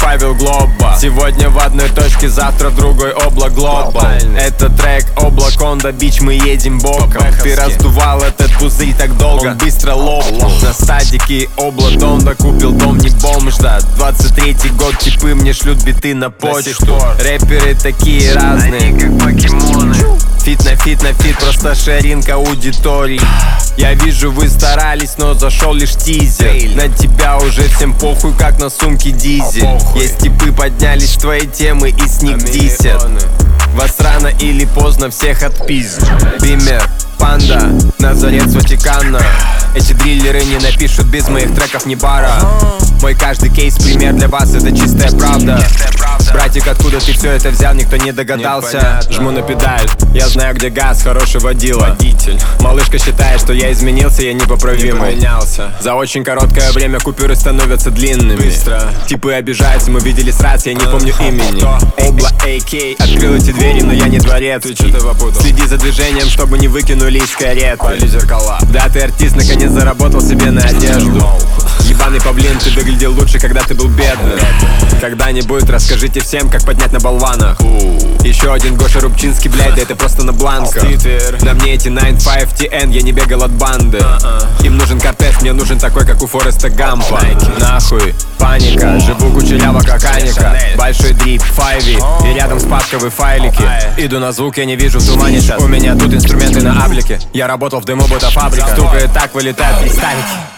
Павел Глоба. Сегодня в одной точке, завтра в другой облак Глоба. Это трек облак Honda Beach, мы едем боком. Ты раздувал этот пузырь так долго, он быстро лопнул. На стадике облак Донда, купил дом, не бомж, да. 23-й год, типы мне шлют биты на почту. Рэперы такие разные, они как покемоны. Фит на фит, просто шаринка аудитории. Я вижу, вы старались, но зашел лишь тизер. На тебя уже всем похуй, как на сумке дизель. Есть типы поднялись в твои темы и с них дисят. Вас рано или поздно всех отпиздят. Бимер, Панда, Назарет с Ватикана. Эти дриллеры не напишут без моих треков ни бара. Мой каждый кейс пример для вас, это чистая правда. Братик, откуда ты все это взял, никто не догадался. Жму на педаль, я знаю, где газ, хороший водила. Малышка считает, что я изменился, я непоправимый. За очень короткое время купюры становятся длинными. Типы обижаются, мы виделись раз, я не помню имени. Обла AK открыл эти двери, но я не дворец. Следи за движением, чтобы не выкинули из кареты. Да, ты артист, наконец заработал себе на одежду. Ебаный павлин, ты выглядел лучше, когда ты был бедным. Когда-нибудь расскажите всем, как поднять на болванах. Еще один Гоша Рубчинский, блядь, да это просто на бланках. На мне эти 9-5 TN, я не бегал от банды. Им нужен кортеж, мне нужен такой, как у Фореста Гампа. Нахуй, паника, живу кучеряво, как Аника. Большой дрип, файви, и рядом спадковые файлики. Иду на звук, я не вижу в тумане сейчас. У меня тут инструменты на аблике. Я работал в демо-ботофабрике. Стукает так, вылетают кристаллики.